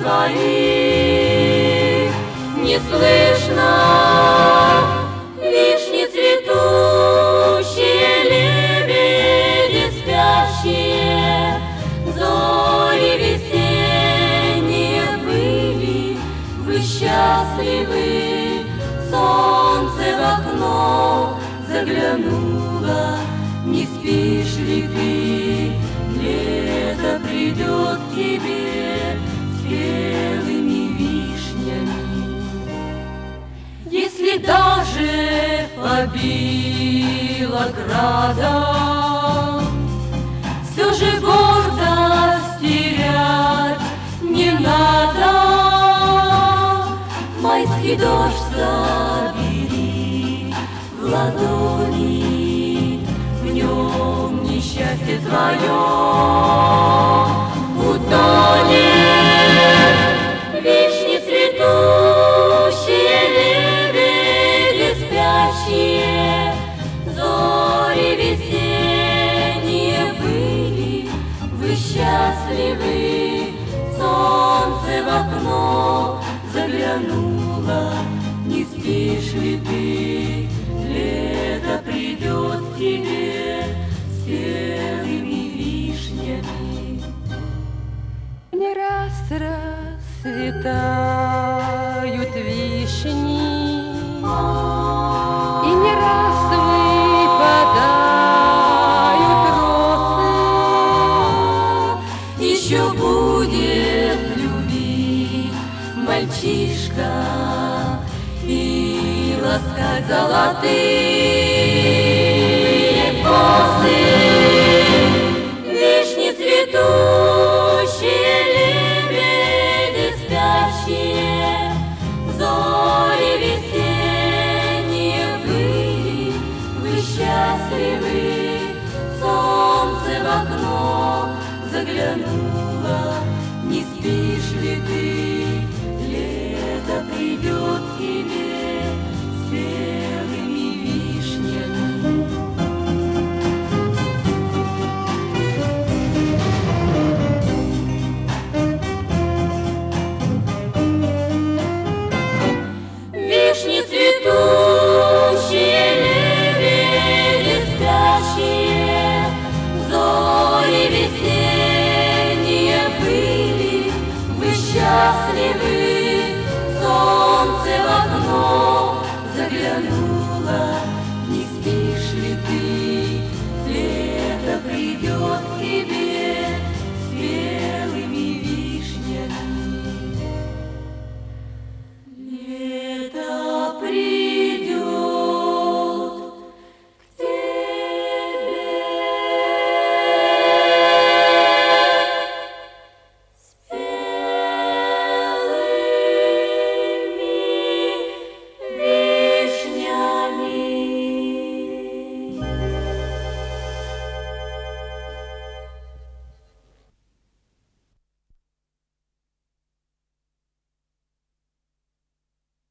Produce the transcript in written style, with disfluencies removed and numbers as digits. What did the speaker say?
своих не слышно. Вишни цветущие, лебеди спящие, зори весенние были, вы счастливы. Солнце в окно заглянуло, не спишь ли ты? Лето придет к тебе с белыми вишнями. Если даже побило градом, все же гордость терять не надо. Майский дождь забери в ладони, в нем несчастье твое утонет. Вишни цветущие, лебеди спящие, зори весенние были, вы счастливы. Солнце в окно заглянула, не спишь ли ты? Лето придет к тебе с белыми вишнями. Не раз расцветают вишни, и не раз выпадают росы. Еще будет любить мальчишка и ласкать золотые косы. Вишни цветущие, лебеди спящие, зори весенние были, вы счастливы. Солнце в окно заглянуло,